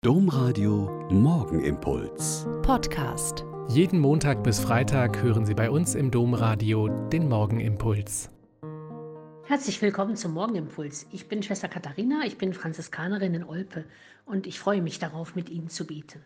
Domradio Morgenimpuls. Podcast. Jeden Montag bis Freitag hören Sie bei uns im Domradio den Morgenimpuls. Herzlich willkommen zum Morgenimpuls. Ich bin Schwester Katharina, ich bin Franziskanerin in Olpe und ich freue mich darauf, mit Ihnen zu beten.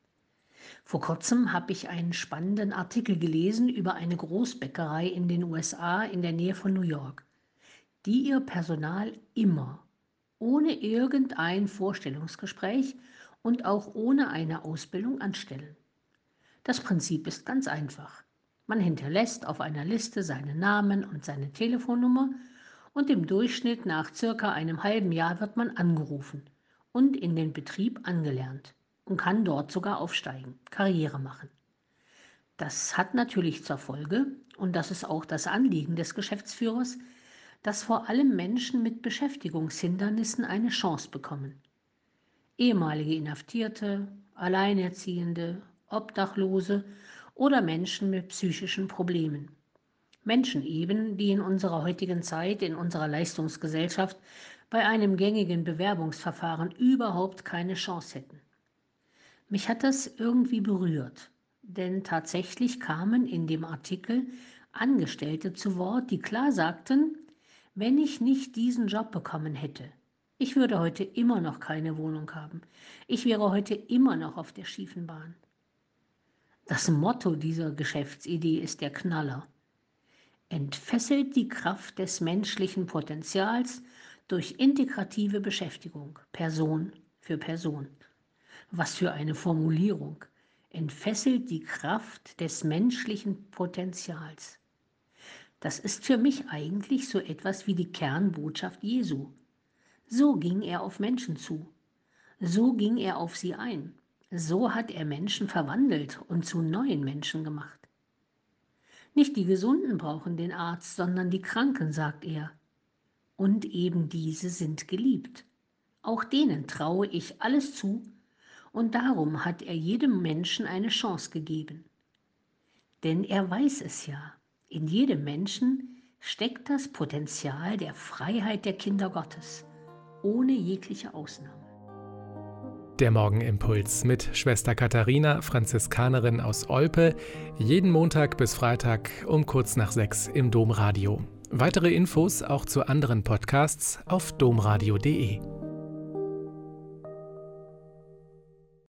Vor kurzem habe ich einen spannenden Artikel gelesen über eine Großbäckerei in den USA in der Nähe von New York, die ihr Personal immer, ohne irgendein Vorstellungsgespräch und auch ohne eine Ausbildung anstellen. Das Prinzip ist ganz einfach. Man hinterlässt auf einer Liste seinen Namen und seine Telefonnummer und im Durchschnitt nach circa einem halben Jahr wird man angerufen und in den Betrieb angelernt und kann dort sogar aufsteigen, Karriere machen. Das hat natürlich zur Folge, und das ist auch das Anliegen des Geschäftsführers, dass vor allem Menschen mit Beschäftigungshindernissen eine Chance bekommen. Ehemalige Inhaftierte, Alleinerziehende, Obdachlose oder Menschen mit psychischen Problemen. Menschen eben, die in unserer heutigen Zeit, in unserer Leistungsgesellschaft, bei einem gängigen Bewerbungsverfahren überhaupt keine Chance hätten. Mich hat das irgendwie berührt, denn tatsächlich kamen in dem Artikel Angestellte zu Wort, die klar sagten, wenn ich nicht diesen Job bekommen hätte, ich würde heute immer noch keine Wohnung haben. Ich wäre heute immer noch auf der schiefen Bahn. Das Motto dieser Geschäftsidee ist der Knaller. Entfesselt die Kraft des menschlichen Potenzials durch integrative Beschäftigung, Person für Person. Was für eine Formulierung. Entfesselt die Kraft des menschlichen Potenzials. Das ist für mich eigentlich so etwas wie die Kernbotschaft Jesu. So ging er auf Menschen zu. So ging er auf sie ein. So hat er Menschen verwandelt und zu neuen Menschen gemacht. Nicht die Gesunden brauchen den Arzt, sondern die Kranken, sagt er. Und eben diese sind geliebt. Auch denen traue ich alles zu und darum hat er jedem Menschen eine Chance gegeben. Denn er weiß es ja, in jedem Menschen steckt das Potenzial der Freiheit der Kinder Gottes, ohne jegliche Ausnahme. Der Morgenimpuls mit Schwester Katharina, Franziskanerin aus Olpe, jeden Montag bis Freitag um kurz nach 6 im Domradio. Weitere Infos auch zu anderen Podcasts auf domradio.de.